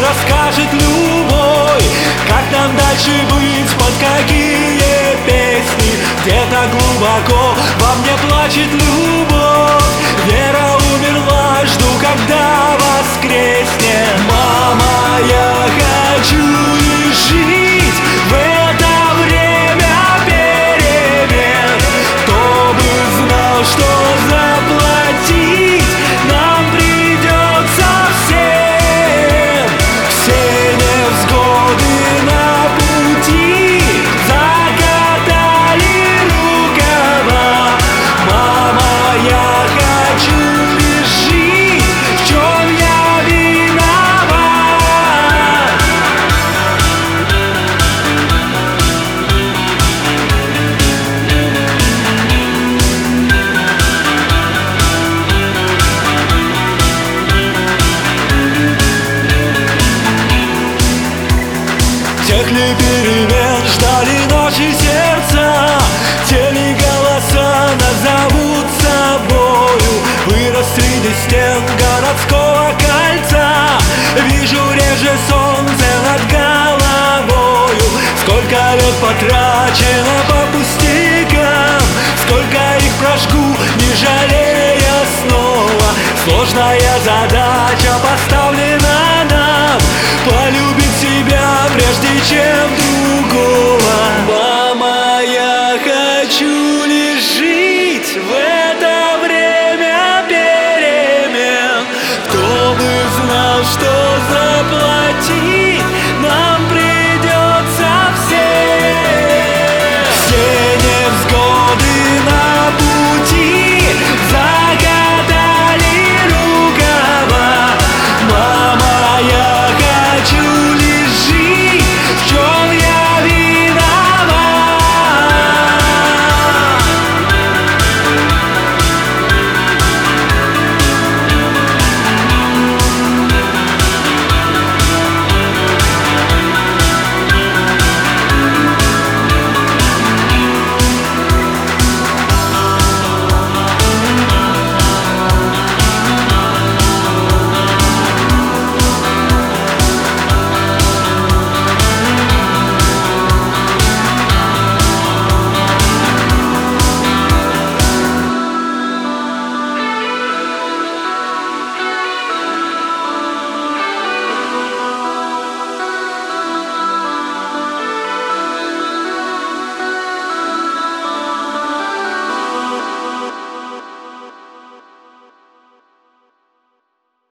расскажет любой, как нам дальше быть, под какие песни. Где-то глубоко во мне плачет любовь, вера умерла, жду, когда воскреснет. Мама, я хочу лишь жить в это время перемен. Кто бы знал, что заплатить нам придется всем. Все невзгоды на пути закатали рукава. Мама, я хочу лишь жить, в чем я виноват. Тех ли перемен ждали ночи сердца, те ли голоса назовут собою. Вырос среди стен городского кольца, вижу реже солнце над головою. Сколько лет потрачено по